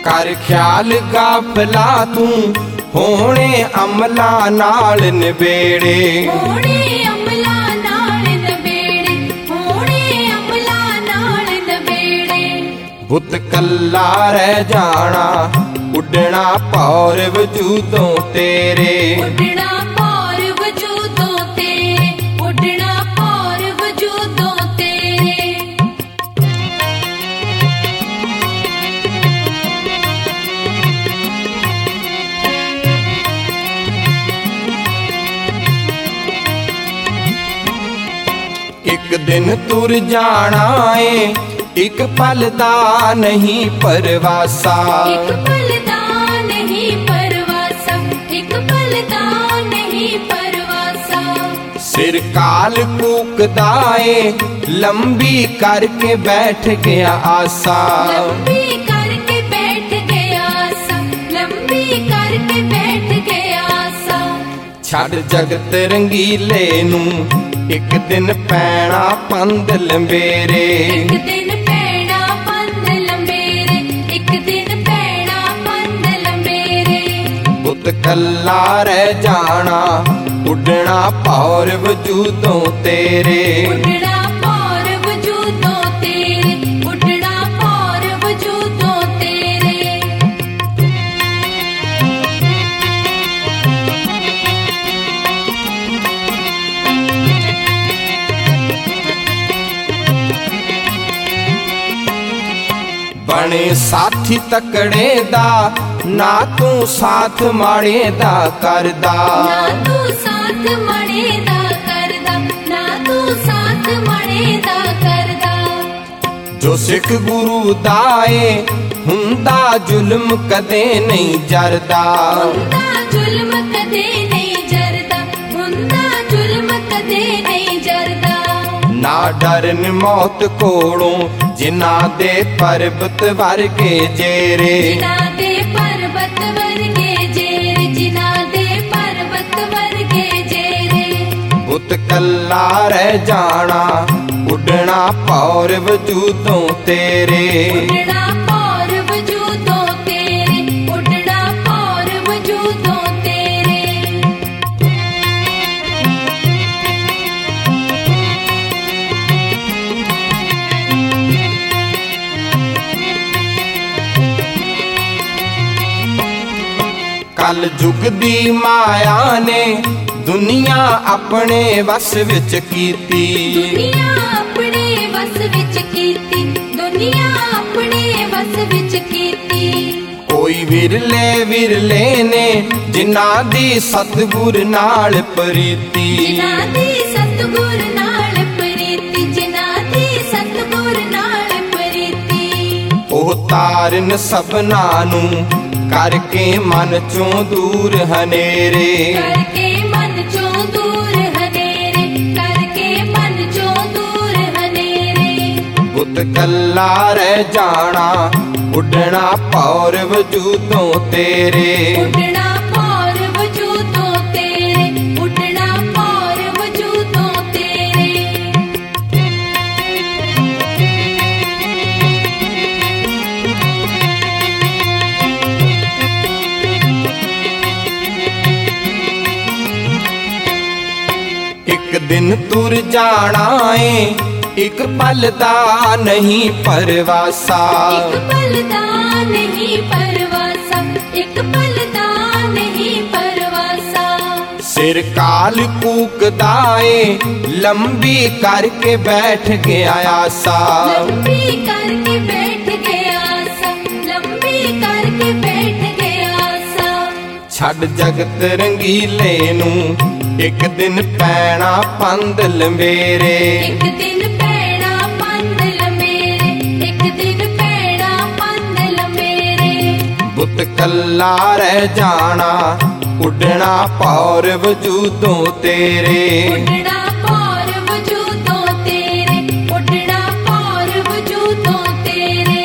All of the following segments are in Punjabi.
कर ख्याल गाफला तू होने अमला नाल निबेड़े। होने अमला नाल निबेड़े, होने अमला नाल निबेड़े। बुत कल्ला रह जाना उड़ना पौर वजूदों तेरे। उड़ना पौर वजूदों तेरे, उड़ना पौर वजूदों तेरे। एक दिन तुर जाना है एक पल दा नहीं परवासा। एक पल दा नहीं परवासा, एक पल दा नहीं परवासा। सिर काल कूकदाए लंबी करके बैठ गया आसा। लंबी करके बैठ गया आसा, लंबी करके बैठ गया आसा। छड़ जगत रंगीले नू एक दिन पैना पंद लंबेरे। एक दिन पैना पंद लंबेरे, एक दिन पैना पंद लंबेरे। बुत कल्ला रह जाना उड़ना पौर वजूदों तेरे। उड़ना पौर वजूदों तेरे, उड़ना पौर वजूदों तेरे। बने साथी तकड़े दा ना तू साथ माड़े दा करदा। ना तू साथ मड़े दा करदा, ना तू साथ मड़े दा करदा। जो सिख गुरु दाए हुंदा जुल्म कदे नहीं जरदा। हुंदा जुल्म कदे नहीं जरदा, हुंदा जुल्म कदे नहीं जरदा। ना डरन मौत कोलों जिन्ना दे पर्वत वर्गे जेरे। जिना दे पर्वत वर्गे जेरे, जिना दे पर्वत वर्गे जेरे। बुत कल्ला रह जाना उड़ना पौर वजूदों तेरे। उड़ना पौर वजूदों तेरे, उड़ना पौर वजूदों तेरे। कल जुग दी माया ने दुनिया अपने वस विच कीती। दुनिया अपने वस विच कीती, दुनिया अपने वस विच कीती। कोई विरले विरले ने जिन्ना दी सतगुर नाल प्रीति। जिना दी सतगुर नाल प्रीति, जिना दी सतगुर नाल प्रीति। ओह तारन सबना नू करके मन चों दूर हनेरे। करके मन चों दूर हनेरे, करके मन चों दूर हनेरे। बुत कल्ला रह जाना उड़ना पौर वजूदों तेरे। उड़ना पौर वजूदों तेरे, उड़ना पौर वजूदों तेरे। एक दिन तुर जाना है एक पल दा नहीं परवासा। एक पल दा नहीं परवासा, एक पल दा नहीं परवासा। सिर काल कूकदाए लंबी करके बैठ गया आसा। लंबी करके बैठ गया आसा, लंबी करके बैठ गया आसा। छड़ जगत रंगीले नू एक दिन पैना पंद लंबेरे। एक दिन पैना पंद लंबेरे, एक दिन पैना पंद लंबेरे। बुत कल्ला रह जाना उड़ना पौर वजूदों तेरे। उड़ना पौर वजूदों तेरे, उड़ना पौर वजूदों तेरे।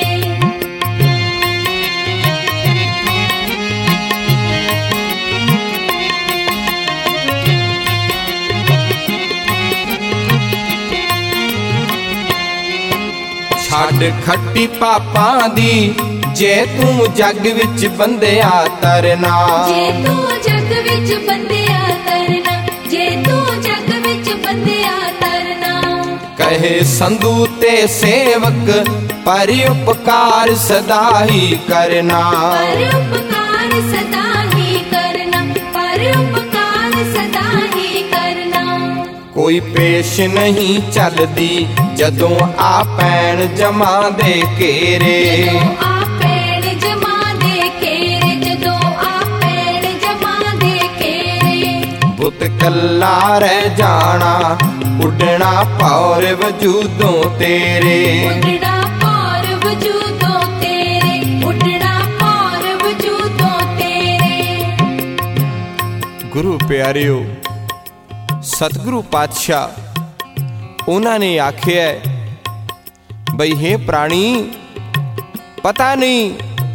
छड़ खट्टी पापा दी ਜੇ ਤੂੰ ਜੱਗ ਵਿੱਚ ਬੰਦਿਆ ਤਰਨਾ, ਜੇ ਤੂੰ ਜੱਗ ਵਿੱਚ ਬੰਦਿਆ ਤਰਨਾ, ਜੇ ਤੂੰ ਜੱਗ ਵਿੱਚ ਬੰਦਿਆ ਤਰਨਾ। ਕਹੇ ਸੰਧੂ ਤੇ ਸੇਵਕ ਪਰ ਉਪਕਾਰ ਸਦਾ ਹੀ ਕਰਨਾ, ਪਰ ਉਪਕਾਰ ਸਦਾ ਹੀ ਕਰਨਾ, ਪਰ ਉਪਕਾਰ ਸਦਾ ਹੀ ਕਰਨਾ। ਕੋਈ ਪੇਸ਼ ਨਹੀਂ ਚੱਲਦੀ ਜਦੋਂ ਆ ਪੈਣ ਜਮਾ ਦੇ ਘੇਰੇ, ਜਦੋਂ ਆ ਪੈਣ ਜਮਾ ਦੇ ਘੇਰੇ, ਜਦੋਂ ਆ ਪੈਣ ਜਮਾ ਦੇ ਘੇਰੇ। ਬੁੱਤ ਕੱਲਾ ਰਹਿ ਜਾਣਾ ਉੱਡਣਾ ਪੌਰ ਵਜੂਦੋਂ ਤੇਰੇ, ਉੱਡਣਾ ਪੌਰ ਵਜੂਦੋਂ ਤੇਰੇ, ਉੱਡਣਾ ਪੌਰ ਵਜੂਦੋਂ ਤੇਰੇ। ਗੁਰੂ ਪਿਆਰਿਓ, ਸਤਿਗੁਰੂ ਪਾਤਸ਼ਾਹ ਉਹਨਾਂ ਨੇ ਆਖਿਆ ਬਈ ਹੇ ਪ੍ਰਾਣੀ, ਪਤਾ ਨਹੀਂ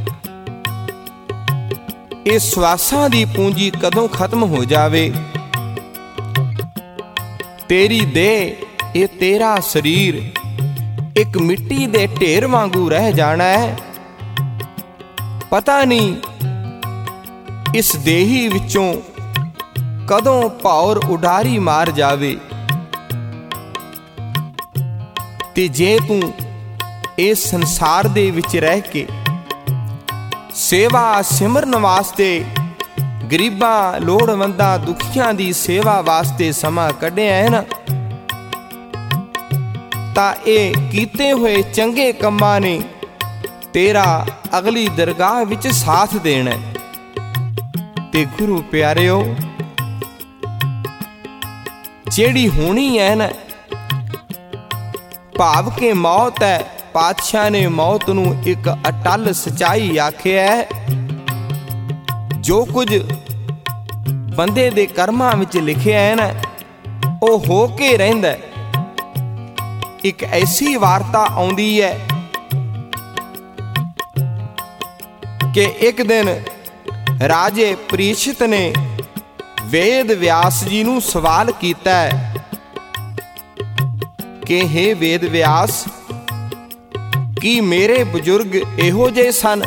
ਇਹ ਸਵਾਸਾਂ ਦੀ ਪੂੰਜੀ ਕਦੋਂ ਖਤਮ ਹੋ ਜਾਵੇ। ਤੇਰੀ ਦੇਹ, ਇਹ ਤੇਰਾ ਸਰੀਰ ਇੱਕ ਮਿੱਟੀ ਦੇ ਢੇਰ ਵਾਂਗੂ ਰਹਿ ਜਾਣਾ ਹੈ। ਪਤਾ ਨਹੀਂ ਇਸ ਦੇਹੀ ਵਿੱਚੋਂ ਕਦੋਂ ਭੌਰ ਉਡਾਰੀ ਮਾਰ ਜਾਵੇ। ਤੇ ਜੇ ਤੂੰ ਇਸ ਸੰਸਾਰ ਦੇ ਵਿੱਚ ਰਹਿ ਕੇ ਸੇਵਾ ਸਿਮਰਨ ਵਾਸਤੇ, ਗਰੀਬਾਂ, ਲੋੜਵੰਦਾਂ, ਦੁਖੀਆਂ ਦੀ ਸੇਵਾ ਵਾਸਤੇ ਸਮਾਂ ਕੱਢਿਆ ਹੈ ਨਾ, ਤਾਂ ਇਹ ਕੀਤੇ ਹੋਏ ਚੰਗੇ ਕੰਮਾਂ ਨੇ ਤੇਰਾ ਅਗਲੀ ਦਰਗਾਹ ਵਿੱਚ ਸਾਥ ਦੇਣਾ। ਤੇ ਗੁਰੂ ਪਿਆਰਿਓ, ਜਿਹੜੀ ਹੋਣੀ ਹੈ ਨਾ, ਭਾਵ ਕੇ ਮੌਤ ਹੈ। ਪਾਤਸ਼ਾਹ ਨੇ ਮੌਤ ਨੂੰ ਇੱਕ ਅਟੱਲ ਸਚਾਈ ਆਖਿਆ ਹੈ। ਜੋ ਕੁਝ ਬੰਦੇ ਦੇ ਕਰਮਾਂ ਵਿੱਚ ਲਿਖਿਆ ਹੈ ਨਾ, ਉਹ ਹੋ ਕੇ ਰਹਿੰਦਾ। ਇੱਕ ਐਸੀ ਵਾਰਤਾ ਆਉਂਦੀ ਹੈ ਕਿ ਇੱਕ ਦਿਨ ਰਾਜੇ ਪ੍ਰੀਸ਼ਿਤ ਨੇ ਵੇਦ ਵਿਆਸ ਜੀ ਨੂੰ ਸਵਾਲ ਕੀਤਾ ਹੈ ਕਿ ਹੇ ਵੇਦ ਵਿਆਸ, ਕੀ ਮੇਰੇ ਬਜ਼ੁਰਗ ਇਹੋ ਜਿਹੇ ਸਨ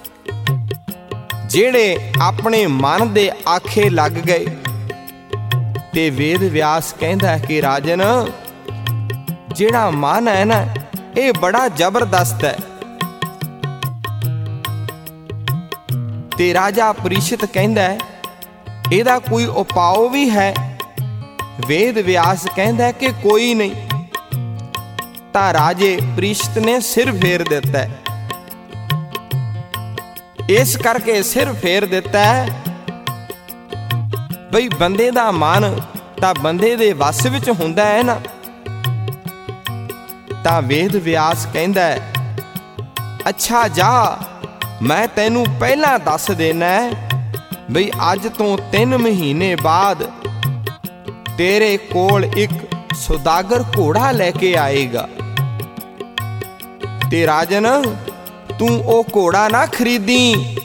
ਜਿਹੜੇ ਆਪਣੇ ਮਨ ਦੇ ਆਖੇ ਲੱਗ ਗਏ? ਤੇ ਵੇਦ ਵਿਆਸ ਕਹਿੰਦਾ ਕਿ ਰਾਜਨ, ਜਿਹੜਾ ਮਨ ਹੈ ਨਾ, ਇਹ ਬੜਾ ਜ਼ਬਰਦਸਤ ਹੈ। ਤੇ ਰਾਜਾ ਪ੍ਰੀਸ਼ਿਤ ਕਹਿੰਦਾ ਇਹਦਾ ਕੋਈ ਉਪਾਅ ਵੀ ਹੈ? ਵੇਦ ਵਿਆਸ ਕਹਿੰਦਾ ਕਿ ਕੋਈ ਨਹੀਂ। ਤਾਂ ਰਾਜੇ ਪ੍ਰੀਸ਼ਿਤ ਨੇ ਸਿਰ ਫੇਰ ਦਿੱਤਾ। ਇਸ ਕਰਕੇ ਸਿਰ ਫੇਰ ਦਿੱਤਾ ਬਈ ਬੰਦੇ ਦਾ ਮਨ ਤਾਂ ਬੰਦੇ ਦੇ ਵੱਸ ਵਿੱਚ ਹੁੰਦਾ ਹੈ ਨਾ। ਤਾਂ ਵੇਦ ਵਿਆਸ ਕਹਿੰਦਾ ਅੱਛਾ ਜਾ, ਮੈਂ ਤੈਨੂੰ ਪਹਿਲਾਂ ਦੱਸ ਦੇਣਾ ਬਈ ਅੱਜ ਤੋਂ 3 ਮਹੀਨੇ ਬਾਅਦ ਤੇਰੇ ਕੋਲ ਇੱਕ ਸੌਦਾਗਰ ਘੋੜਾ ਲੈ ਕੇ ਆਏਗਾ। ਤੇ ਰਾਜਨ, ਤੂੰ ਉਹ ਘੋੜਾ ਨਾ ਖਰੀਦੀ।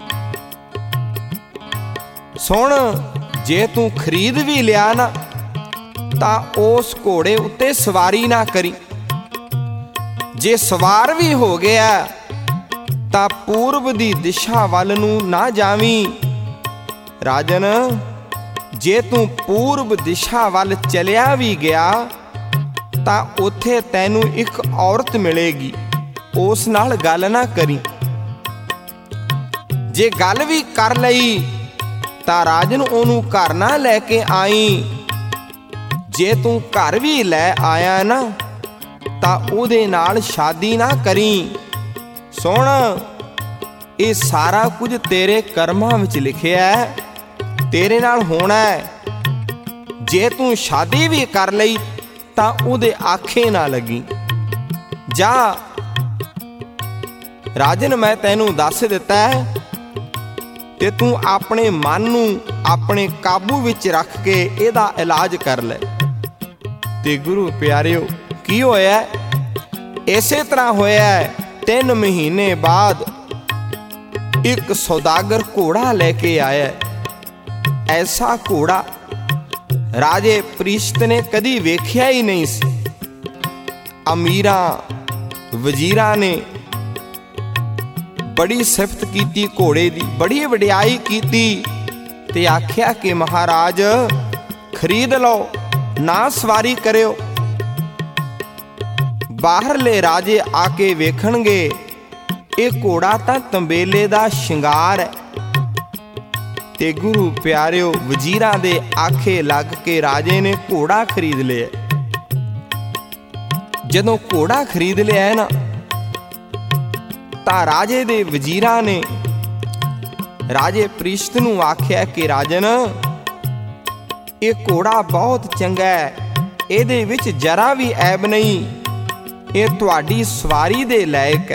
ਸੁਣ, ਜੇ ਤੂੰ ਖਰੀਦ ਵੀ ਲਿਆ ਨਾ, ਤਾਂ ਉਸ ਘੋੜੇ ਉੱਤੇ ਸਵਾਰੀ ਨਾ ਕਰੀ। ਜੇ ਸਵਾਰ ਵੀ ਹੋ ਗਿਆ ਤਾਂ ਪੂਰਬ ਦੀ ਦਿਸ਼ਾ ਵੱਲ ਨੂੰ ਨਾ ਜਾਵੀਂ। ਰਾਜਨ, ਜੇ ਤੂੰ ਪੂਰਬ ਦਿਸ਼ਾ ਵੱਲ ਚਲਿਆ ਵੀ ਗਿਆ ਤਾਂ ਉੱਥੇ ਤੈਨੂੰ ਇੱਕ ਔਰਤ ਮਿਲੇਗੀ, ਉਸ ਨਾਲ ਗੱਲ ਨਾ ਕਰੀ। ਜੇ ਗੱਲ ਵੀ ਕਰ ਲਈ ਤਾਂ ਰਾਜਨ ਉਹਨੂੰ ਘਰ ਨਾ ਲੈ ਕੇ ਆਈ। ਜੇ ਤੂੰ ਘਰ ਵੀ ਲੈ ਆਇਆ ਨਾ ਤਾਂ ਉਹਦੇ ਨਾਲ ਸ਼ਾਦੀ ਨਾ ਕਰੀ। ਸੁਣ, ਇਹ ਸਾਰਾ ਕੁਝ ਤੇਰੇ ਕਰਮਾਂ ਵਿੱਚ ਲਿਖਿਆ ਹੈ, ਤੇਰੇ ਨਾਲ ਹੋਣਾ ਹੈ। ਜੇ ਤੂੰ ਸ਼ਾਦੀ ਵੀ ਕਰ ਲਈ ਤਾਂ ਉਹਦੇ ਆਖੇ ਨਾ ਲੱਗੀ। ਜਾ ਰਾਜਨ, ਮੈਂ ਤੈਨੂੰ ਦੱਸ ਦਿੱਤਾ ਹੈ ਤੇ ਤੂੰ ਆਪਣੇ ਮਨ ਨੂੰ ਆਪਣੇ ਕਾਬੂ ਵਿੱਚ ਰੱਖ ਕੇ ਇਹਦਾ ਇਲਾਜ ਕਰ ਲੈ। ਤੇ ਗੁਰੂ ਪਿਆਰਿਓ, ਕੀ ਹੋਇਆ? ਇਸੇ ਤਰ੍ਹਾਂ ਹੋਇਆ। 3 ਮਹੀਨੇ ਬਾਅਦ ਇੱਕ ਸੌਦਾਗਰ ਘੋੜਾ ਲੈ ਕੇ ਆਇਆ। ਐਸਾ ਘੋੜਾ ਰਾਜੇ ਪ੍ਰੀਸ਼ਿਤ ਨੇ ਕਦੀ ਵੇਖਿਆ ਹੀ ਨਹੀਂ ਸੀ। ਅਮੀਰਾਂ, ਵਜ਼ੀਰਾਂ ਨੇ बड़ी सिफत कीती घोड़े दी, बड़ी वडियाई कीती ते आख्या कि महाराज खरीद लो, ना सवारी करियो। बाहरले राजे आके वेखणगे ਇਹ ਘੋੜਾ ਤਾਂ ਤੰਬੇਲੇ ਦਾ ਸ਼ਿੰਗਾਰ ਹੈ। ਤੇ ਗੁਰੂ ਪਿਆਰਿਓ ਵਜ਼ੀਰਾਂ ਦੇ ਆਖੇ ਲੱਗ ਕੇ ਰਾਜੇ ਨੇ ਘੋੜਾ ਖਰੀਦ ਲਿਆ। ਜਦੋਂ ਘੋੜਾ ਖਰੀਦ ਲਿਆ ਨਾ ਤਾਂ ਰਾਜੇ ਦੇ ਵਜ਼ੀਰਾਂ ਨੇ ਰਾਜੇ ਪ੍ਰੀਸ਼ਤ ਨੂੰ ਆਖਿਆ ਕਿ ਰਾਜਨ ਇਹ ਘੋੜਾ ਬਹੁਤ ਚੰਗਾ ਹੈ, ਇਹਦੇ ਵਿੱਚ ਜਰਾ ਵੀ ਐਬ ਨਹੀਂ, ਇਹ ਤੁਹਾਡੀ ਸਵਾਰੀ ਦੇ ਲਾਇਕ ਹੈ।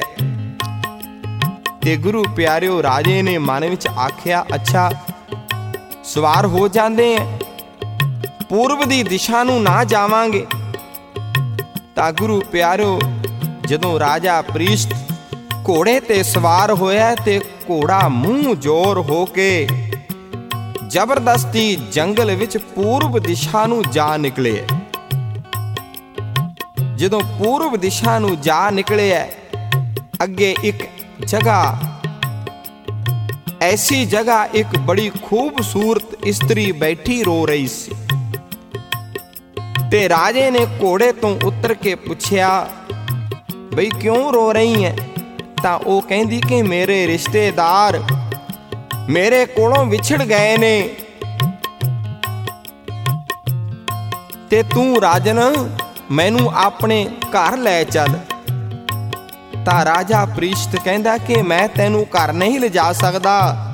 ਤੇ ਗੁਰੂ ਪਿਆਰਿਓ ਰਾਜੇ ਨੇ ਮਨ ਵਿੱਚ ਆਖਿਆ ਅੱਛਾ ਸਵਾਰ ਹੋ ਜਾਂਦੇ ਐ, ਪੂਰਬ ਦੀ ਦਿਸ਼ਾ ਨੂੰ ਨਾ ਜਾਵਾਂਗੇ। ਤਾਂ ਗੁਰੂ ਪਿਆਰਿਓ ਜਦੋਂ ਰਾਜਾ ਪ੍ਰੀਸ਼ਤ ਘੋੜੇ ਤੇ ਸਵਾਰ ਹੋਇਆ ਤੇ ਘੋੜਾ ਮੂੰਹ ਜ਼ੋਰ ਹੋ ਕੇ ਜ਼ਬਰਦਸਤੀ ਜੰਗਲ ਵਿੱਚ ਪੂਰਬ ਦਿਸ਼ਾ ਨੂੰ ਜਾ ਨਿਕਲੇ। ਜਦੋਂ ਪੂਰਬ ਦਿਸ਼ਾ ਨੂੰ ਜਾ ਨਿਕਲੇ ਅੱਗੇ ਇੱਕ ਜਗ੍ਹਾ, ऐसी जगह एक बड़ी खूबसूरत स्त्री बैठी रो रही सी। ते राजे ने घोड़े तो उतर के पूछया बई क्यों रो रही है? तां ओ कहंदी कि मेरे रिश्तेदार मेरे कोलों विछड़ गए ने ते तू राजन मैनू अपने घर लै चल। ਤਾਂ ਰਾਜਾ ਪ੍ਰੀਸ਼ਤ ਕਹਿੰਦਾ ਕਿ ਮੈਂ ਤੈਨੂੰ ਘਰ ਨਹੀਂ ਲਿਜਾ ਸਕਦਾ।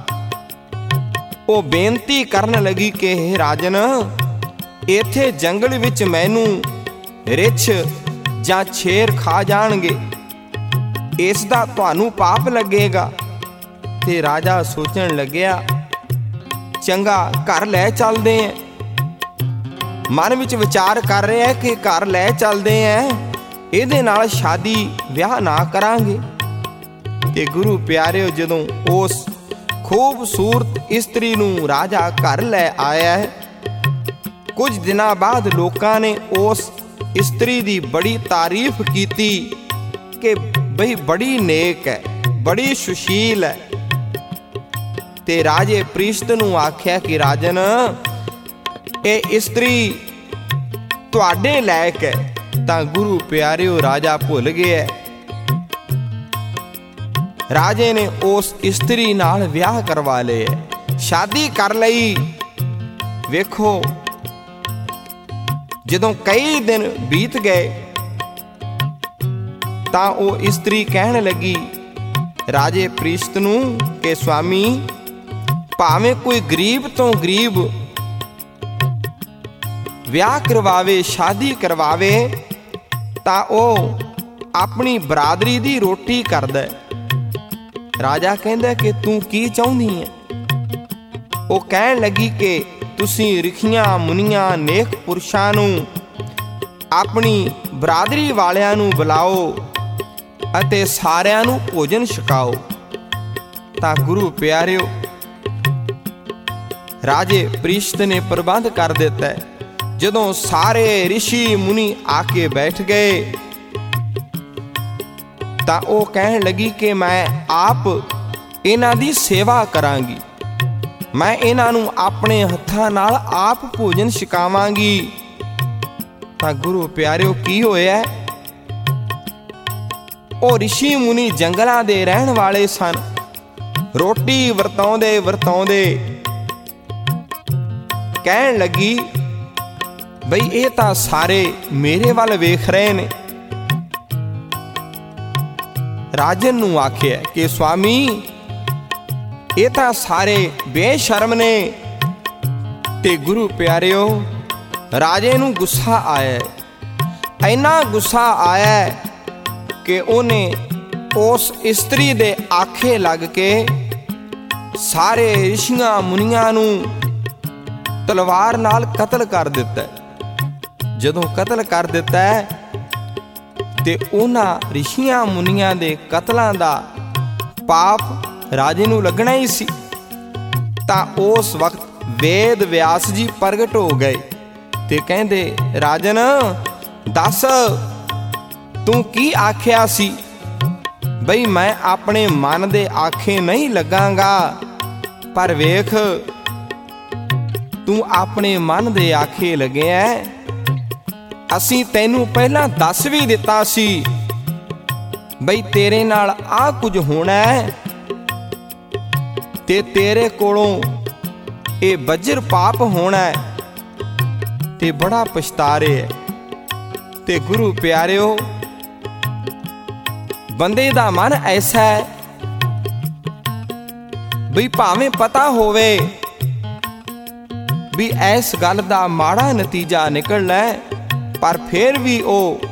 ਉਹ ਬੇਨਤੀ ਕਰਨ ਲੱਗੀ ਕਿ हे ਰਾਜਨ ਇੱਥੇ ਜੰਗਲ ਵਿੱਚ ਮੈਨੂੰ ਰਿੱਛ ਜਾਂ ਸ਼ੇਰ ਖਾ ਜਾਣਗੇ, ਇਸ ਦਾ ਤੁਹਾਨੂੰ ਪਾਪ ਲੱਗੇਗਾ। ਤੇ ਰਾਜਾ ਸੋਚਣ ਲੱਗਿਆ ਚੰਗਾ ਘਰ ਲੈ ਚੱਲਦੇ ਆਂ। ਮਨ ਵਿੱਚ ਵਿਚਾਰ ਕਰ ਰਿਹਾ ਕਿ ਘਰ ਲੈ ਚੱਲਦੇ ਆਂ, ਇਹਦੇ ਨਾਲ ਸ਼ਾਦੀ ਵਿਆਹ ਨਾ ਕਰਾਂਗੇ। ਤੇ ਗੁਰੂ ਪਿਆਰਿਓ ਜਦੋਂ ਉਸ ਖੂਬਸੂਰਤ ਇਸਤਰੀ ਨੂੰ ਰਾਜਾ ਘਰ ਲੈ ਆਇਆ ਹੈ, ਕੁਝ ਦਿਨਾਂ ਬਾਅਦ ਲੋਕਾਂ ਨੇ ਉਸ ਇਸਤਰੀ ਦੀ ਬੜੀ ਤਾਰੀਫ ਕੀਤੀ ਕਿ ਬਈ ਬੜੀ ਨੇਕ ਹੈ, ਬੜੀ ਸੁਸ਼ੀਲ ਹੈ। ਤੇ ਰਾਜੇ ਪ੍ਰੀਸ਼ਤ ਨੂੰ ਆਖਿਆ ਕਿ ਰਾਜਨ ਇਹ ਇਸਤਰੀ ਤੁਹਾਡੇ ਲਾਇਕ ਹੈ। ਤਾਂ ਗੁਰੂ ਪਿਆਰਿਓ ਰਾਜਾ ਭੁੱਲ ਗਿਆ। ਰਾਜੇ ਨੇ ਉਸ ਇਸਤਰੀ ਨਾਲ ਵਿਆਹ ਕਰਵਾ ਲਿਆ, ਸ਼ਾਦੀ ਕਰ ਲਈ। ਵੇਖੋ ਜਦੋਂ ਕਈ ਦਿਨ ਬੀਤ ਗਏ ਤਾਂ ਉਹ ਇਸਤਰੀ ਕਹਿਣ ਲੱਗੀ ਰਾਜੇ ਪ੍ਰੀਸ਼ਤ ਨੂੰ ਕਿ ਸਵਾਮੀ ਭਾਵੇਂ ਕੋਈ ਗਰੀਬ ਤੋਂ ਗਰੀਬ ਵਿਆਹ ਕਰਵਾਵੇ, ਸ਼ਾਦੀ ਕਰਵਾਵੇ ਤਾਂ ਉਹ ਆਪਣੀ ਬਰਾਦਰੀ ਦੀ ਰੋਟੀ ਕਰਦਾ। ਰਾਜਾ ਕਹਿੰਦਾ ਕਿ ਤੂੰ ਕੀ ਚਾਹੁੰਦੀ ਹੈ? ਉਹ ਕਹਿਣ ਲੱਗੀ ਕਿ ਤੁਸੀਂ ਰਿਖੀਆਂ ਮੁਨੀਆਂ ਨੇਕ ਪੁਰਸ਼ਾਂ ਨੂੰ ਆਪਣੀ ਬਰਾਦਰੀ ਵਾਲਿਆਂ ਨੂੰ ਬੁਲਾਓ ਅਤੇ ਸਾਰਿਆਂ ਨੂੰ ਭੋਜਨ ਛਕਾਓ। ਤਾਂ ਗੁਰੂ ਪਿਆਰਿਓ ਰਾਜੇ ਪ੍ਰੀਸ਼ਤ ਨੇ ਪ੍ਰਬੰਧ ਕਰ ਦਿੱਤਾ। ਜਦੋਂ ਸਾਰੇ ਰਿਸ਼ੀ ਮੁਨੀ ਆ ਕੇ ਬੈਠ ਗਏ ਤਾਂ ਉਹ ਕਹਿਣ ਲੱਗੀ ਕਿ ਮੈਂ ਆਪ ਇਹਨਾਂ ਦੀ ਸੇਵਾ ਕਰਾਂਗੀ, ਮੈਂ ਇਹਨਾਂ ਨੂੰ ਆਪਣੇ ਹੱਥਾਂ ਨਾਲ ਆਪ ਭੋਜਨ ਛਕਾਵਾਂਗੀ। ਤਾਂ ਗੁਰੂ ਪਿਆਰਿਓ ਕੀ ਹੋਇਆ? ਉਹ ਰਿਸ਼ੀ ਮੁਨੀ ਜੰਗਲਾਂ ਦੇ ਰਹਿਣ ਵਾਲੇ ਸਨ। ਰੋਟੀ ਵਰਤਾਉਂਦੇ ਵਰਤਾਉਂਦੇ ਕਹਿਣ ਲੱਗੀ ਬਈ ਇਹ ਤਾਂ ਸਾਰੇ ਮੇਰੇ ਵੱਲ ਵੇਖ ਰਹੇ ਨੇ। ਰਾਜਨ ਨੂੰ ਆਖਿਆ ਕਿ ਸਵਾਮੀ ਇਹ ਤਾਂ ਸਾਰੇ ਬੇਸ਼ਰਮ ਨੇ। ਤੇ ਗੁਰੂ ਪਿਆਰਿਓ ਰਾਜੇ ਨੂੰ ਗੁੱਸਾ ਆਇਆ, ਇੰਨਾ ਗੁੱਸਾ ਆਇਆ ਕਿ ਉਹਨੇ ਉਸ ਇਸਤਰੀ ਦੇ ਆਖੇ ਲੱਗ ਕੇ ਸਾਰੇ ਰਿਸ਼ੀਆਂ ਮੁਨੀਆਂ ਨੂੰ ਤਲਵਾਰ ਨਾਲ ਕਤਲ ਕਰ ਦਿੱਤਾ। ਜਦੋਂ ਕਤਲ ਕਰ ਦਿੱਤਾ ਤੇ ਉਹਨਾਂ ਰਿਸ਼ੀਆਂ ਮੁਨੀਆਂ ਦੇ ਕਤਲਾਂ ਦਾ ਪਾਪ ਰਾਜੇ ਨੂੰ ਲੱਗਣਾ ਹੀ ਸੀ। ਤਾਂ ਉਸ ਵਕਤ ਵੇਦ ਵਿਆਸ ਜੀ ਪ੍ਰਗਟ ਹੋ ਗਏ ਤੇ ਕਹਿੰਦੇ ਰਾਜਨ ਦੱਸ ਤੂੰ ਕੀ ਆਖਿਆ ਸੀ? ਬਈ ਮੈਂ ਆਪਣੇ ਮਨ ਦੇ ਆਖੇ ਨਹੀਂ ਲੱਗਾਂਗਾ। ਪਰ ਵੇਖ, ਤੂੰ ਆਪਣੇ ਮਨ ਦੇ ਆਖੇ ਲੱਗਿਆ। ਅਸੀਂ ਤੈਨੂੰ ਪਹਿਲਾਂ ਦੱਸ ਵੀ ਦਿੱਤਾ ਸੀ ਬਈ ਤੇਰੇ ਨਾਲ ਆ ਕੁਝ ਹੋਣਾ ਹੈ, ਤੇ ਤੇਰੇ ਕੋਲੋਂ ਇਹ ਵਜਰ ਪਾਪ ਹੋਣਾ ਹੈ, ਤੇ ਬੜਾ ਪਛਤਾ ਰਹੇ। ਤੇ ਗੁਰੂ ਪਿਆਰਿਓ, ਬੰਦੇ ਦਾ ਮਨ ਐਸਾ ਹੈ ਵੀ ਭਾਵੇਂ ਪਤਾ ਹੋਵੇ ਵੀ ਇਸ ਗੱਲ ਦਾ ਮਾੜਾ ਨਤੀਜਾ ਨਿਕਲਣਾ ਹੈ, ਪਰ ਫਿਰ ਵੀ ਉਹ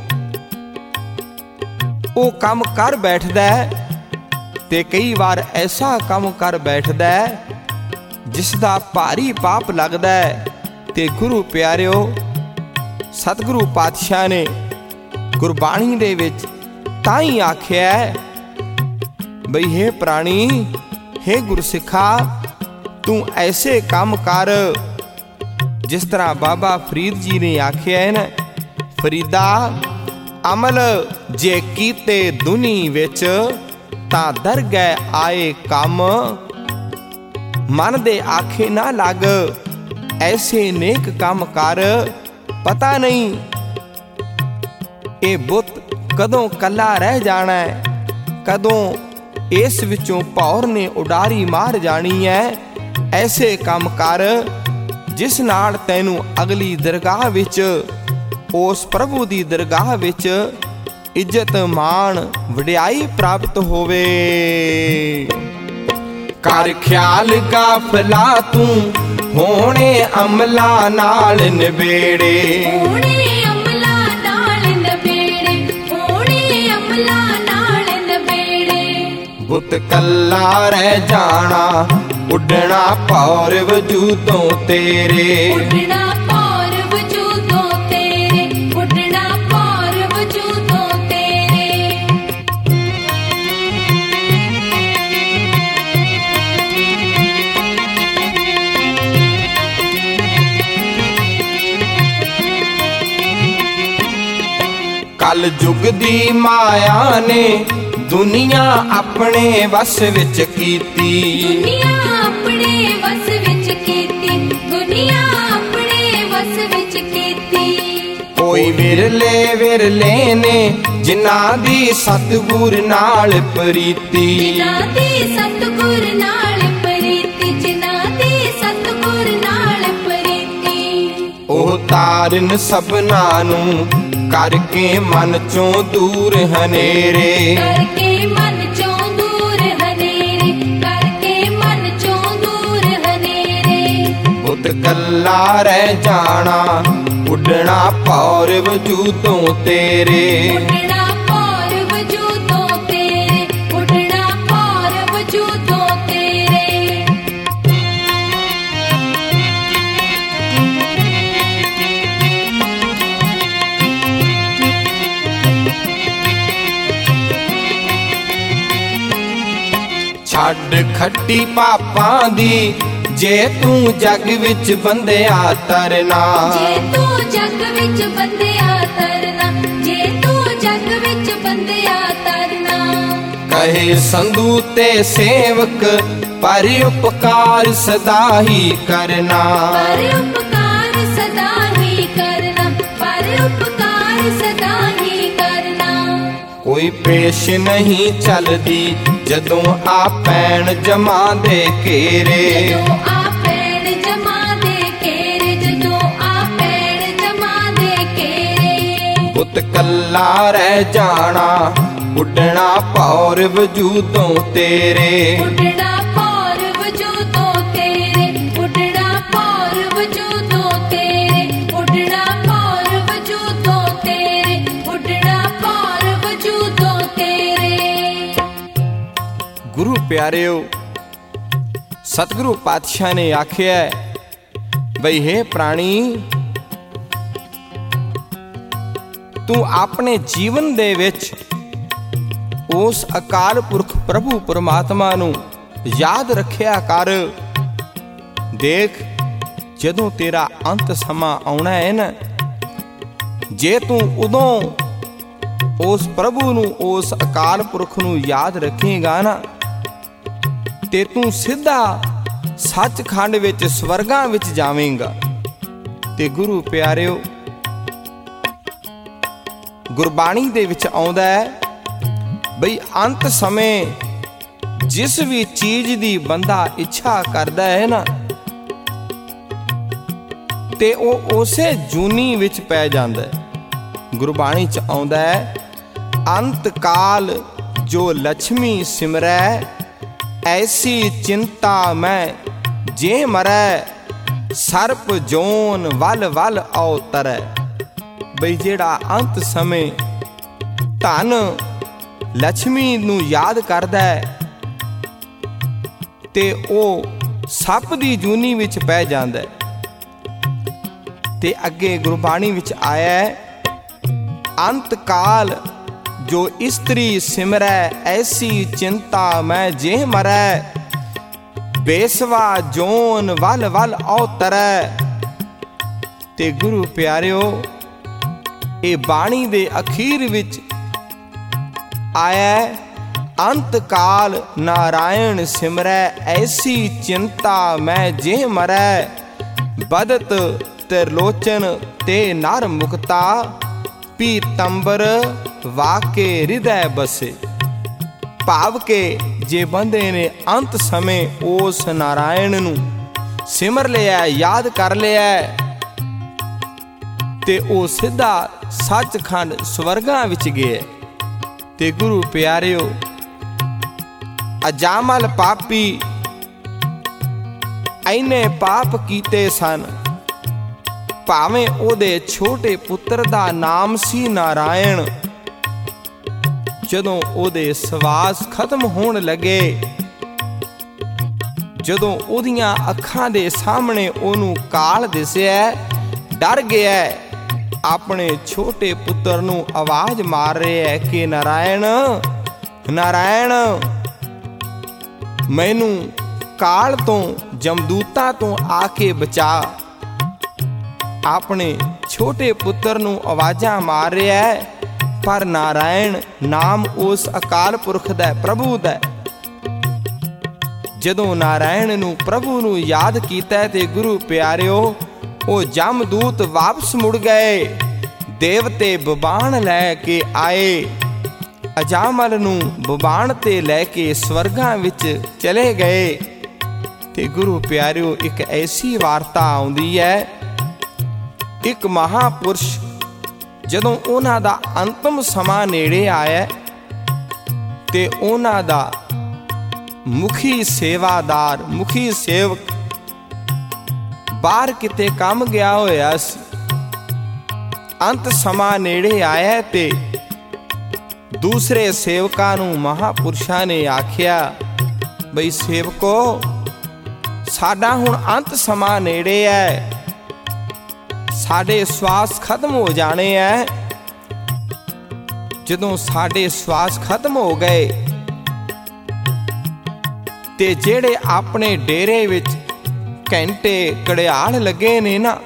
ਕੰਮ ਕਰ ਬੈਠਦਾ ਹੈ। ਤੇ ਕਈ ਵਾਰ ਐਸਾ ਕੰਮ ਕਰ ਬੈਠਦਾ ਹੈ ਜਿਸ ਦਾ ਭਾਰੀ ਪਾਪ ਲੱਗਦਾ ਹੈ। ਤੇ ਗੁਰੂ ਪਿਆਰਿਓ, ਸਤਿਗੁਰੂ ਪਾਤਸ਼ਾਹ ਨੇ ਗੁਰਬਾਣੀ ਦੇ ਵਿੱਚ ਤਾਂ ਹੀ ਆਖਿਆ ਬਈ ਹੇ ਪ੍ਰਾਣੀ, ਹੇ ਗੁਰਸਿੱਖਾ, ਤੂੰ ਐਸੇ ਕੰਮ ਕਰ ਜਿਸ ਤਰ੍ਹਾਂ ਬਾਬਾ ਫਰੀਦ ਜੀ ਨੇ ਆਖਿਆ ਹੈ ਨਾ, ਫਰੀਦਾ ਅਮਲ ਜੇ ਕੀਤੇ ਦੁਨੀ ਵਿੱਚ ਤਾਂ ਦਰਗਹਿ ਆਏ ਕੰਮ। ਮਨ ਦੇ ਆਖੇ ਨਾ ਲੱਗ, ਐਸੇ ਨੇਕ ਕੰਮ ਕਰ। ਪਤਾ ਨਹੀਂ ਇਹ ਬੁੱਤ ਕਦੋਂ ਕੱਲਾ ਰਹਿ ਜਾਣਾ ਹੈ, ਕਦੋਂ ਇਸ ਵਿੱਚੋਂ ਭੌਰ ਨੇ ਉਡਾਰੀ ਮਾਰ ਜਾਣੀ ਹੈ। ਐਸੇ ਕੰਮ ਕਰ ਜਿਸ ਨਾਲ ਤੈਨੂੰ ਅਗਲੀ ਦਰਗਾਹ ਵਿੱਚ, ਉਸ ਪ੍ਰਭੂ ਦੀ ਦਰਗਾਹ ਵਿੱਚ ਇੱਜ਼ਤ ਮਾਣ ਵਡਿਆਈ ਪ੍ਰਾਪਤ ਹੋਵੇ। ਕਰ ਖਿਆਲ ਗਾਫਲਾ ਤੂੰ ਹੋਣੇ ਅਮਲਾਂ ਨਾਲ ਨਿਬੇੜੇ, ਹੋਣੇ ਅਮਲਾਂ ਨਾਲ ਨਿਬੇੜੇ, ਹੋਣੇ ਅਮਲਾਂ ਨਾਲ ਨਿਬੇੜੇ। ਬੁੱਤ ਕੱਲਾ ਰਹਿ ਜਾਣਾ, ਉੱਡਣਾ ਭੌਰ ਵਜੂਦੋਂ ਤੇਰੇ, ਉੱਡਣਾ ਭੌਰ ਵਜੂਦੋਂ ਤੇਰੇ, ਉੱਡਣਾ ਭੌਰ ਵਜੂਦੋਂ ਤੇਰੇ। ਕਲ ਯੁਗ ਦੀ ਮਾਇਆ ਨੇ ਦੁਨੀਆ ਆਪਣੇ ਵਸ ਵਿੱਚ ਕੀਤੀ, ਦੁਨੀਆ ਆਪਣੇ ਵਸ ਵਿੱਚ ਕੀਤੀ, ਦੁਨੀਆ ਆਪਣੇ ਵਸ ਵਿੱਚ ਕੀਤੀ। ਕੋਈ ਵਿਰਲੇ ਵਿਰਲੇ ਨੇ ਜਿਨ੍ਹਾਂ ਦੀ ਸਤਿਗੁਰ ਨਾਲ ਪ੍ਰੀਤੀ, ਜਿਨ੍ਹਾਂ ਦੀ ਸਤਿਗੁਰ ਨਾਲ ਪ੍ਰੀਤੀ, ਜਿਨ੍ਹਾਂ ਦੀ ਸਤਿਗੁਰ ਨਾਲ ਪ੍ਰੀਤੀ। ਉਹ ਤਾਰਨ ਸਭਨਾਂ ਨੂੰ ਕਰਕੇ ਮਨ ਚੋਂ ਦੂਰ ਹਨੇਰੇ, ਕਰਕੇ ਮਨ ਚੋਂ ਦੂਰ ਹਨੇਰੇ, ਕਰਕੇ ਮਨ ਚੋਂ ਦੂਰ ਹਨੇਰੇ। ਬੁੱਤ ਕੱਲਾ ਰਹਿ ਜਾਣਾ, ਉੱਡਣਾ ਭੌਰ ਵਜੂਦੋਂ ਤੇਰੇ, ਉੱਡਣਾ ਭੌਰ ਵਜੂਦੋਂ ਤੇਰੇ, ਉੱਡਣਾ ਭੌਰ ਵਜੂਦੋਂ ਤੇਰੇ। ਛੱਡ ਖੱਟੀ ਪਾਪਾਂ ਦੀ, ਜੇ ਤੂੰ ਜੱਗ ਵਿੱਚ ਬੰਦਿਆ ਤਰਨਾ, ਜੇ ਤੂੰ ਜੱਗ ਵਿੱਚ ਬੰਦਿਆ ਤਰਨਾ, ਜੇ ਤੂੰ ਜੱਗ ਵਿੱਚ ਬੰਦਿਆ ਤਰਨਾ। ਕਹੇ ਸੰਧੂ ਤੇ ਸੇਵਕ ਪਰ ਉਪਕਾਰ ਸਦਾ ਹੀ ਕਰਨਾ, ਪਰ ਉਪਕਾਰ ਸਦਾ ਹੀ ਕਰਨਾ, ਪਰ ਉਪਕਾਰ ਸਦਾ ਹੀ ਕਰਨਾ। ਕੋਈ ਪੇਸ਼ ਨਹੀਂ ਚੱਲਦੀ ਜਦੋਂ ਆ ਪੈਣ ਜਮਾ ਦੇ ਘੇਰੇ, ਜਦੋਂ ਆ ਪੈਣ ਜਮਾ ਦੇ ਘੇਰੇ, ਜਦੋਂ ਆ ਪੈਣ ਜਮਾ ਦੇ ਘੇਰੇ। ਬੁੱਤ ਕੱਲਾ ਰਹਿ ਜਾਣਾ, ਉੱਡਣਾ ਭੌਰ ਵਜੂਦੋਂ ਤੇਰੇ, ਉੱਡਣਾ ਭੌਰ ਵਜੂਦੋਂ ਤੇਰੇ, ਉੱਡਣਾ ਭੌਰ ਵਜੂਦੋਂ ਤੇਰੇ, ਉੱਡਣਾ ਭੌਰ ਵਜੂਦੋਂ ਤੇਰੇ, ਉੱਡਣਾ ਭੌਰ ਵਜੂਦੋਂ ਤੇਰੇ। ਗੁਰੂ ਪਿਆਰਿਓ, ਸਤਿਗੁਰੂ ਪਾਤਸ਼ਾਹ ਨੇ ਆਖਿਆ ਬਈ ਹੇ ਪ੍ਰਾਣੀ, ਤੂੰ ਆਪਣੇ ਜੀਵਨ ਦੇ ਵਿੱਚ ਉਸ ਅਕਾਲ ਪੁਰਖ ਪ੍ਰਭੂ ਪਰਮਾਤਮਾ ਨੂੰ ਯਾਦ ਰੱਖਿਆ ਕਰ। ਦੇਖ, ਜਦੋਂ ਤੇਰਾ ਅੰਤ ਸਮਾਂ ਆਉਣਾ ਹੈ ਨਾ, ਜੇ ਤੂੰ ਉਦੋਂ ਉਸ ਪ੍ਰਭੂ ਨੂੰ, ਉਸ ਅਕਾਲ ਪੁਰਖ ਨੂੰ ਯਾਦ ਰੱਖੇਗਾ ਨਾ, ਤੇ ਤੂੰ ਸਿੱਧਾ ਸੱਚਖੰਡ ਵਿੱਚ, ਸਵਰਗਾਂ ਵਿੱਚ ਜਾਵੇਂਗਾ। ਤੇ ਗੁਰੂ ਪਿਆਰਿਓ, ਗੁਰਬਾਣੀ ਦੇ ਵਿੱਚ ਆਉਂਦਾ ਹੈ ਬਈ ਅੰਤ ਸਮੇਂ ਜਿਸ ਵੀ ਚੀਜ਼ ਦੀ ਬੰਦਾ ਇੱਛਾ ਕਰਦਾ ਹੈ ਨਾ, ਤੇ ਉਹ ਉਸੇ ਜੂਨੀ ਵਿੱਚ ਪੈ ਜਾਂਦਾ ਹੈ। ਗੁਰਬਾਣੀ 'ਚ ਆਉਂਦਾ ਹੈ, ਅੰਤ ਕਾਲ ਜੋ ਲక్ష్ਮੀ ਸਿਮਰੈ, ਐਸੀ ਚਿੰਤਾ ਮੈਂ ਜੇ ਮਰੈ, ਸਰਪ ਜੋਨ ਵਲ ਵਲ ਅਵਤਰੈ। ਬਈ ਜਿਹੜਾ ਅੰਤ ਸਮੇਂ ਧਨ ਲక్ష్ਮੀ ਨੂੰ ਯਾਦ ਕਰਦਾ ਹੈ, ਤੇ ਉਹ ਸੱਪ ਦੀ ਜੂਨੀ ਵਿੱਚ ਪੈ ਜਾਂਦਾ ਹੈ। ਤੇ ਅੱਗੇ ਗੁਰਬਾਣੀ ਵਿੱਚ ਆਇਆ ਹੈ, ਅੰਤ ਕਾਲ ਜੋ ਇਸਤਰੀ ਸਿਮਰੈ, ਐਸੀ ਚਿੰਤਾ ਮੈਂ ਜੇ ਮਰੈ, ਬੇਸਵਾ ਜੋਨ ਵਲ ਵਲ ਅਵਤਰੈ। ਤੇ ਗੁਰੂ ਪਿਆਰਿਓ, ਇਹ ਬਾਣੀ ਦੇ ਅਖੀਰ ਵਿੱਚ ਆਇਆ, ਅੰਤ ਕਾਲ ਨਾਰਾਇਣ ਸਿਮਰੈ, ਐਸੀ ਚਿੰਤਾ ਮੈਂ ਜੇ ਮਰੈ, ਬਦਤ ਤਿਰਲੋਚਨ ਤੇ ਨਰ ਮੁਕਤਾ, ਪੀਤੰਬਰ ਵਾਕੇ ਹਿਰਦੈ ਬਸੇ। ਭਾਵ ਕਿ ਜੇ ਬੰਦੇ ਨੇ ਅੰਤ ਸਮੇਂ ਉਸ ਨਾਰਾਇਣ ਨੂੰ ਸਿਮਰ ਲਿਆ, ਯਾਦ ਕਰ ਲਿਆ, ਤੇ ਉਹ ਸਿੱਧਾ ਸੱਚਖੰਡ ਸਵਰਗਾਂ ਵਿੱਚ ਗਿਆ। ਤੇ ਗੁਰੂ ਪਿਆਰਿਓ, ਅਜਾਮਲ ਪਾਪੀ ਐਨੇ ਪਾਪ ਕੀਤੇ ਸਨ, ਭਾਵੇਂ ਉਹਦੇ ਛੋਟੇ ਪੁੱਤਰ ਦਾ ਨਾਮ ਸੀ ਨਾਰਾਇਣ। ਜਦੋਂ ਉਹਦੇ ਸਵਾਸ ਖਤਮ ਹੋਣ ਲੱਗੇ, ਜਦੋਂ ਉਹਦੀਆਂ ਅੱਖਾਂ ਦੇ ਸਾਹਮਣੇ ਉਹਨੂੰ ਕਾਲ ਦਿਸਿਆ, ਡਰ ਗਿਆ, ਆਪਣੇ ਛੋਟੇ ਪੁੱਤਰ ਨੂੰ ਆਵਾਜ਼ ਮਾਰ ਰਿਹਾ ਕਿ ਨਾਰਾਇਣ, ਨਾਰਾਇਣ, ਮੈਨੂੰ ਕਾਲ ਤੋਂ, ਜਮਦੂਤਾਂ ਤੋਂ ਆ ਕੇ ਬਚਾ। ਆਪਣੇ ਛੋਟੇ ਪੁੱਤਰ ਨੂੰ ਆਵਾਜ਼ਾਂ ਮਾਰ ਰਿਹਾ ਹੈ, ਪਰ ਨਾਰਾਇਣ ਨਾਮ ਉਸ ਅਕਾਲ ਪੁਰਖ ਦਾ, ਪ੍ਰਭੂ ਦਾ। ਜਦੋਂ ਨਾਰਾਇਣ ਨੂੰ, ਪ੍ਰਭੂ ਨੂੰ ਯਾਦ ਕੀਤਾ, ਤੇ ਗੁਰੂ ਪਿਆਰਿਓ, ਉਹ ਜਮਦੂਤ ਵਾਪਸ ਮੁੜ ਗਏ, ਦੇਵਤੇ ਬਬਾਨ ਲੈ ਕੇ ਆਏ, ਅਜਾਮਲ ਨੂੰ ਬਬਾਨ ਤੇ ਲੈ ਕੇ ਸਵਰਗਾਂ ਵਿੱਚ ਚਲੇ ਗਏ। ਤੇ ਗੁਰੂ ਪਿਆਰਿਓ, ਇੱਕ ਐਸੀ ਵਾਰਤਾ ਆਉਂਦੀ ਹੈ, ਇੱਕ ਮਹਾਪੁਰਸ਼ ਜਦੋਂ ਉਹਨਾਂ ਦਾ ਅੰਤਮ ਸਮਾਂ ਨੇੜੇ ਆਇਆ, ਤੇ ਉਹਨਾਂ ਦਾ ਮੁਖੀ ਸੇਵਾਦਾਰ, ਮੁਖੀ ਸੇਵਕ ਬਾਹਰ ਕਿਤੇ ਕੰਮ ਗਿਆ ਹੋਇਆ ਸੀ। ਅੰਤ ਸਮਾਂ ਨੇੜੇ ਆਇਆ, ਤੇ ਦੂਸਰੇ ਸੇਵਕਾਂ ਨੂੰ ਮਹਾਪੁਰਸ਼ਾਂ ਨੇ ਆਖਿਆ, ਬਈ ਸੇਵਕੋ, ਸਾਡਾ ਹੁਣ ਅੰਤ ਸਮਾਂ ਨੇੜੇ ਹੈ, ਸਾਡੇ ਸਵਾਸ ਖਤਮ ਹੋ ਜਾਣੇ ਐ। ਜਦੋਂ ਸਾਡੇ ਸਵਾਸ ਖਤਮ ਹੋ ਗਏ, ਤੇ ਜਿਹੜੇ ਆਪਣੇ ਡੇਰੇ ਵਿੱਚ ਘੰਟੇ ਘੜਿਆਲ ਲੱਗੇ ਨੇ ਨਾ,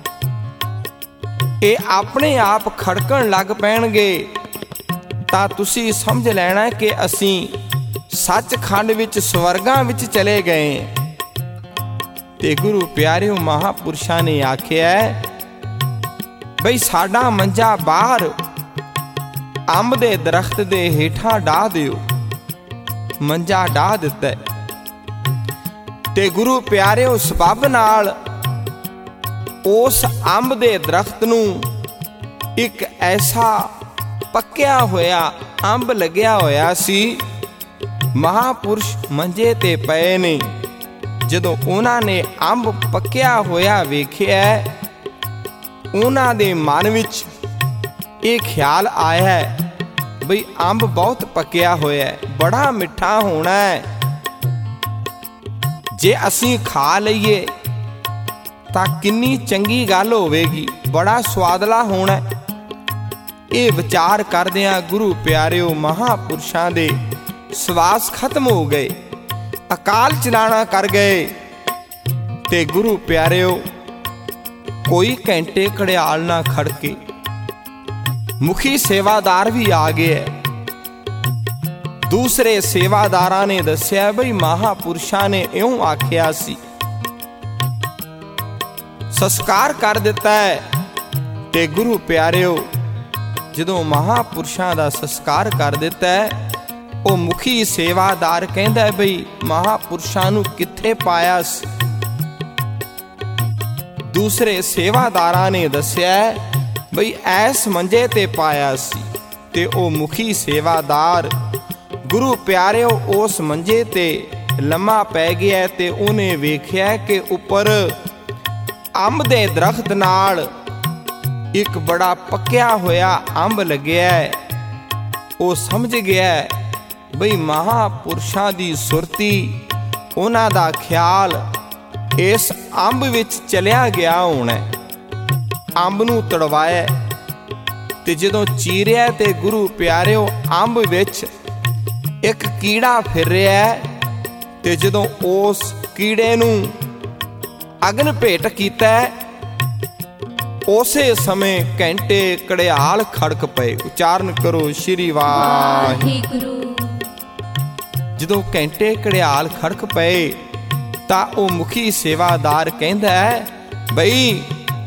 ਇਹ ਆਪਣੇ ਆਪ ਖੜਕਣ ਲੱਗ ਪੈਣਗੇ, ਤਾਂ ਤੁਸੀਂ ਸਮਝ ਲੈਣਾ ਕਿ ਅਸੀਂ ਸੱਚਖੰਡ ਵਿੱਚ, ਸਵਰਗਾਂ ਵਿੱਚ ਚਲੇ ਗਏ। ਤੇ ਗੁਰੂ ਪਿਆਰਿਓ, ਮਹਾਪੁਰਸ਼ਾਂ ਨੇ ਆਖਿਆ, ਬਈ ਸਾਡਾ ਮੰਜਾ ਬਾਹਰ ਅੰਬ ਦੇ ਦਰਖਤ ਦੇ ਹੇਠਾਂ ਡਾਹ ਦਿਓ। ਮੰਜਾ ਡਾਹ ਦਿੱਤਾ। ਤੇ ਗੁਰੂ ਪਿਆਰਿਓ, ਸਬੱਬ ਨਾਲ ਉਸ ਅੰਬ ਦੇ ਦਰਖਤ ਨੂੰ ਇੱਕ ਐਸਾ ਪੱਕਿਆ ਹੋਇਆ ਅੰਬ ਲੱਗਿਆ ਹੋਇਆ ਸੀ। ਮਹਾਪੁਰਸ਼ ਮੰਜੇ ਤੇ ਪਏ ਨੇ। ਜਦੋਂ ਉਹਨਾਂ ਨੇ ਅੰਬ ਪੱਕਿਆ ਹੋਇਆ ਵੇਖਿਆ, ਉਹਨਾਂ ਦੇ ਮਨ ਵਿੱਚ ਇਹ ਖਿਆਲ ਆਇਆ, ਬਈ ਅੰਬ ਬਹੁਤ ਪੱਕਿਆ ਹੋਇਆ, ਬੜਾ ਮਿੱਠਾ ਹੋਣਾ ਹੈ, ਜੇ ਅਸੀਂ ਖਾ ਲਈਏ ਤਾਂ ਕਿੰਨੀ ਚੰਗੀ ਗੱਲ ਹੋਵੇਗੀ, ਬੜਾ ਸਵਾਦਲਾ ਹੋਣਾ। ਇਹ ਵਿਚਾਰ ਕਰਦਿਆਂ ਗੁਰੂ ਪਿਆਰਿਓ, ਮਹਾਪੁਰਸ਼ਾਂ ਦੇ ਸਵਾਸ ਖਤਮ ਹੋ ਗਏ, ਅਕਾਲ ਚਲਾਣਾ ਕਰ ਗਏ। ਤੇ ਗੁਰੂ ਪਿਆਰਿਓ, ਕੋਈ ਘੰਟੇ ਘੜਿਆਲ ਨਾ ਖੜਕੇ, ਮੁਖੀ ਸੇਵਾਦਾਰ ਵੀ ਆ ਗਏ। ਦੂਸਰੇ ਸੇਵਾਦਾਰਾਂ ਨੇ ਦੱਸਿਆ ਬਈ ਮਹਾਪੁਰਸ਼ਾਂ ਨੇ ਇਉਂ ਆਖਿਆ ਸੀ। ਸੰਸਕਾਰ ਕਰ ਦਿੱਤਾ ਹੈ। ਤੇ ਗੁਰੂ ਪਿਆਰਿਓ, ਜਦੋਂ ਮਹਾਪੁਰਸ਼ਾਂ ਦਾ ਸੰਸਕਾਰ ਕਰ ਦਿੱਤਾ ਹੈ, ਉਹ ਮੁਖੀ ਸੇਵਾਦਾਰ ਕਹਿੰਦਾ ਬਈ ਮਹਾਪੁਰਸ਼ਾਂ ਨੂੰ ਕਿੱਥੇ ਪਾਇਆ ਸੀ? ਦੂਸਰੇ ਸੇਵਾਦਾਰਾਂ ਨੇ ਦੱਸਿਆ ਬਈ ਐਸ ਮੰਜੇ ਤੇ ਪਾਇਆ ਸੀ। ਤੇ ਉਹ ਮੁਖੀ ਸੇਵਾਦਾਰ ਗੁਰੂ ਪਿਆਰਿਓ ਉਸ ਮੰਜੇ ਤੇ ਲੰਮਾ ਪੈ ਗਿਆ ਤੇ ਉਹਨੇ ਵੇਖਿਆ ਕਿ ਉੱਪਰ ਅੰਬ ਦੇ ਦਰਖਤ ਨਾਲ ਇੱਕ ਬੜਾ ਪੱਕਿਆ ਹੋਇਆ ਅੰਬ ਲੱਗਿਆ। ਉਹ ਸਮਝ ਗਿਆ ਬਈ ਮਹਾਪੁਰਸ਼ਾਂ ਦੀ ਸੁਰਤੀ, ਉਹਨਾਂ ਦਾ ਖਿਆਲ ਇਸ ਅੰਬ ਵਿੱਚ ਚਲਿਆ ਗਿਆ ਹੋਣਾ। ਅੰਬ ਨੂੰ ਤੜਵਾਇਆ ਤੇ ਜਦੋਂ ਚੀਰਿਆ ਤੇ ਗੁਰੂ ਪਿਆਰਿਓ ਅੰਬ ਵਿੱਚ ਇੱਕ ਕੀੜਾ ਫਿਰ ਰਿਹਾ। ਤੇ ਜਦੋਂ ਉਸ ਕੀੜੇ ਨੂੰ ਅਗਨ ਭੇਟ ਕੀਤਾ, ਉਸੇ ਸਮੇਂ ਘੰਟੇ ਘੜਿਆਲ ਖੜਕ ਪਏ। ਉਚਾਰਨ ਕਰੋ ਸ਼੍ਰੀ ਵਾਹਿਗੁਰੂ। ਜਦੋਂ ਘੰਟੇ ਘੜਿਆਲ ਖੜਕ ਪਏ ਤਾਂ ਉਹ ਮੁਖੀ ਸੇਵਾਦਾਰ ਕਹਿੰਦਾ ਬਈ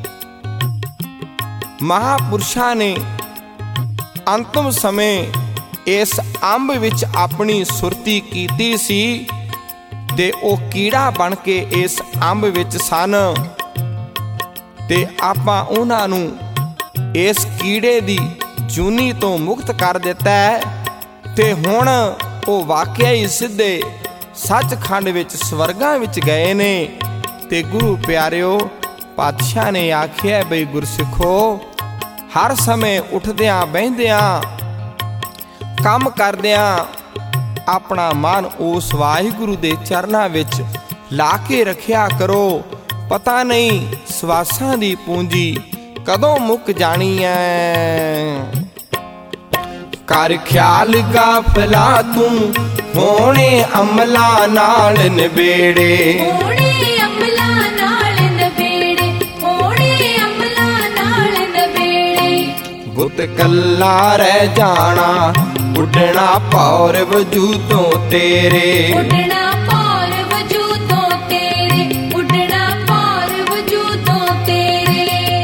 ਮਹਾਪੁਰਸ਼ਾਂ ਨੇ ਅੰਤਮ ਸਮੇਂ ਇਸ ਅੰਬ ਵਿੱਚ ਆਪਣੀ ਸੁਰਤੀ ਕੀਤੀ ਸੀ ਤੇ ਉਹ ਕੀੜਾ ਬਣ ਕੇ ਇਸ ਅੰਬ ਵਿੱਚ ਸਨ। ਤੇ ਆਪਾਂ ਉਹਨਾਂ ਨੂੰ ਇਸ ਕੀੜੇ ਦੀ ਜੂਨੀ ਤੋਂ ਮੁਕਤ ਕਰ ਦਿੱਤਾ ਹੈ ਤੇ ਹੁਣ ਉਹ ਵਾਕਿਆ ਹੀ ਸਿੱਧੇ ਸੱਚਖੰਡ ਵਿੱਚ ਸਵਰਗਾਂ ਵਿੱਚ ਗਏ ਨੇ। ਤੇ ਗੁਰੂ ਪਿਆਰਿਓ, ਪਾਤਸ਼ਾਹ ਨੇ ਆਖਿਆ ਬਈ ਗੁਰਸਿੱਖੋ, ਹਰ ਸਮੇਂ ਉੱਠਦਿਆਂ ਬਹਿੰਦਿਆਂ ਕੰਮ ਕਰਦਿਆਂ ਆਪਣਾ ਮਨ ਉਸ ਵਾਹਿਗੁਰੂ ਦੇ ਚਰਨਾਂ ਵਿੱਚ ਲਾ ਕੇ ਰੱਖਿਆ ਕਰੋ। ਪਤਾ ਨਹੀਂ ਸਵਾਸਾਂ ਦੀ ਪੂੰਜੀ ਕਦੋਂ ਮੁੱਕ ਜਾਣੀ ਐ। ਕਰ ਖਿਆਲ ਗਾਫਲਾ ਤੂੰ ਹੋਣੇ ਅਮਲਾਂ ਨਾਲ ਨਿਬੇੜੇ। ਹੋਣੇ ਅਮਲਾਂ ਨਾਲ ਨਿਬੇੜੇ, ਹੋਣੇ ਅਮਲਾਂ ਨਾਲ ਨਿਬੇੜੇ। ਗੁੱਤ ਕੱਲਾ ਰਹਿ ਜਾਣਾ, ਉੱਡਣਾ ਪੌਰ ਵਜੂਦੋਂ ਤੇਰੇ। ਉੱਡਣਾ ਪੌਰ ਵਜੂਦੋਂ ਤੇਰੇ, ਉੱਡਣਾ ਪੌਰ ਵਜੂਦੋਂ ਤੇਰੇ।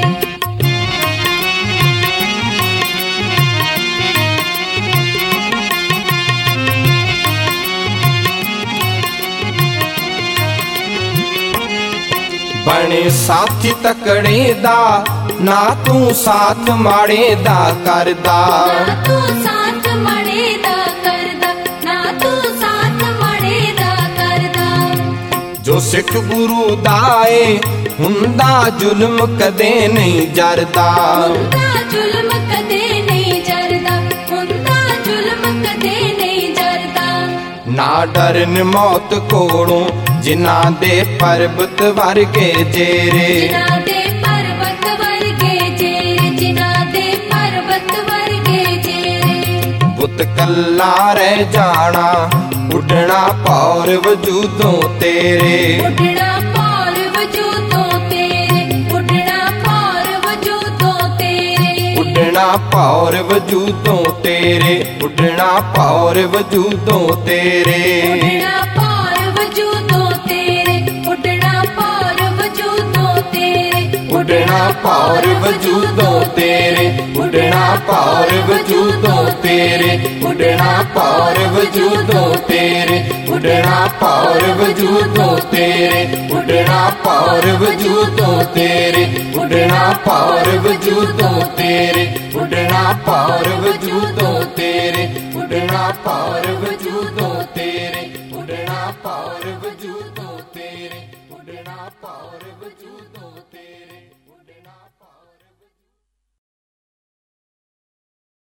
ਬਣੇ ਸਾਥੀ ਤਕੜੇ ਦਾ, ਨਾ ਤੂੰ ਸਾਥ ਮਾੜੇ ਦਾ ਕਰਦਾ। ਨਾ ਤੂੰ ਸਾਥ ਮਾੜੇ ਦਾ ਕਰਦਾ, ਨਾ ਤੂੰ ਸਾਥ ਮਾੜੇ ਦਾ ਕਰਦਾ। ਜੋ ਸਿੱਖ ਗੁਰੂ ਦਾ ਏ ਹੁੰਦਾ ਜ਼ੁਲਮ ਕਦੇ ਨਹੀਂ ਜਰਦਾ। ਹੁੰਦਾ ਜ਼ੁਲਮ ਕਦੇ ਨਹੀਂ ਜਰਦਾ, ਹੁੰਦਾ ਜ਼ੁਲਮ ਕਦੇ ਨਹੀਂ ਜਰਦਾ। ਨਾ ਡਰਨ ਮੌਤ ਕੋਲੋਂ, ਜਿਨ੍ਹਾਂ ਦੇ ਪਰਬਤ ਵਰਗੇ ਜੇਰੇ। ਜਿਨ੍ਹਾਂ ਦੇ ਪਰਬਤ ਵਰਗੇ ਜੇਰੇ, ਜਿਨ੍ਹਾਂ ਦੇ ਪਰਬਤ ਵਰਗੇ ਜੇਰੇ। ਬੁੱਤ ਕੱਲਾ ਰਹਿ ਜਾਣਾ, ਉੱਡਣਾ ਪੌਰ ਵਜੂਦੋਂ ਤੇਰੇ। ਉੱਡਣਾ ਪੌਰ ਵਜੂਦੋਂ ਤੇਰੇ, ਉੱਡਣਾ ਪੌਰ ਵਜੂਦੋਂ ਤੇਰੇ। ਉੱਡਣਾ ਪੌਰ ਵਜੂਦੋਂ ਤੇਰੇ, ਉੱਡਣਾ ਪੌਰ ਵਜੂਦੋਂ ਤੇਰੇ। ਉੱਡਣਾ ਪੌਰ ਵਜੂਦੋਂ ਤੇਰੇ, ਉੱਡਣਾ ਪੌਰ ਵਜੂਦੋਂ ਤੇਰੇ। ਉੱਡਣਾ ਪੌਰ ਵਜੂਦੋਂ ਤੇਰੇ, ਉੱਡਣਾ ਪੌਰ ਵਜੂਦੋਂ ਤੇਰੇ। ਉੱਡਣਾ ਪੌਰ ਵਜੂਦੋਂ ਤੇਰੇ, ਉੱਡਣਾ ਪੌਰ ਵਜੂਦੋਂ ਤੇਰੇ। ਉੱਡਣਾ ਪੌਰ ਵਜੂਦੋਂ ਤੇਰੇ, ਉੱਡਣਾ ਪੌਰ ਵਜੂਦੋਂ ਤੇਰੇ। ਉੱਡਣਾ ਪੌਰ ਵਜੂਦੋਂ ਤੇਰੇ, ਉੱਡਣਾ ਪੌਰ ਵਜੂਦੋਂ ਤੇਰੇ। ਉੱਡਣਾ ਪੌਰ ਵਜੂਦੋਂ